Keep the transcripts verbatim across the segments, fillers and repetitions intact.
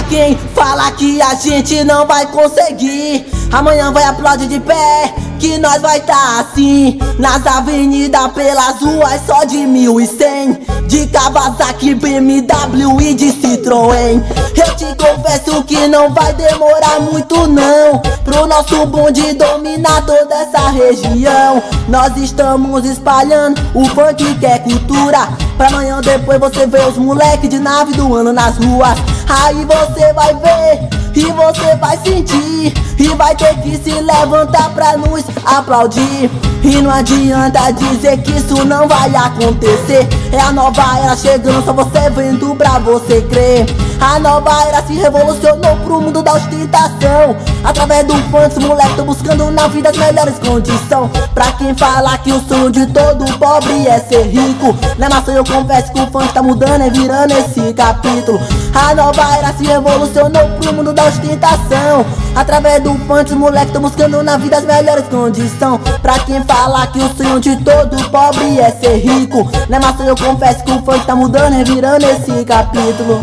quem fala que a gente não vai conseguir, amanhã vai aplaudir de pé, que nós vai tá assim, nas avenidas, pelas ruas só de mil e cem, de Kawasaki, B M W e de Citroën. Eu te confesso que não vai demorar muito não, pro nosso bonde dominar toda essa região. Nós estamos espalhando o funk que é cultura, pra amanhã depois você ver os moleques de nave do ano nas ruas. Aí você vai ver e você vai sentir, e vai ter que se levantar pra nos aplaudir. E não adianta dizer que isso não vai acontecer, é a nova era chegando, só você vendo pra você crer. A nova era se revolucionou pro mundo da ostentação, através do funk os moleques tão buscando na vida as melhores condições. Pra quem fala que o sonho de todo pobre é ser rico, na maçã eu confesso que o funk tá mudando, é virando esse capítulo. A nova era se revolucionou pro mundo da ostentação, através do funk os moleques tão buscando na vida as melhores condições. Pra quem fala que o sonho de todo pobre é ser rico, na maçã eu confesso que o funk tá mudando, é virando esse capítulo.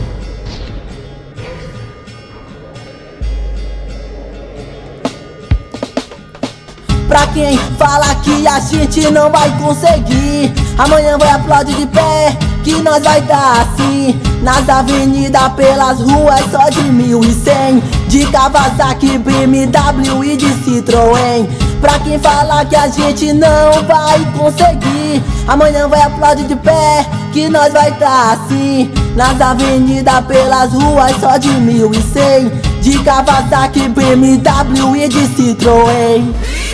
Pra quem fala que a gente não vai conseguir, amanhã vai aplaudir de pé, que nós vai tá assim, nas avenidas, pelas ruas só de mil e cem, de Kawasaki, B M W e de Citroën. Pra quem fala que a gente não vai conseguir, amanhã vai aplaudir de pé, que nós vai tá assim, nas avenidas, pelas ruas só de mil e cem, de Kawasaki, B M W e de Citroën.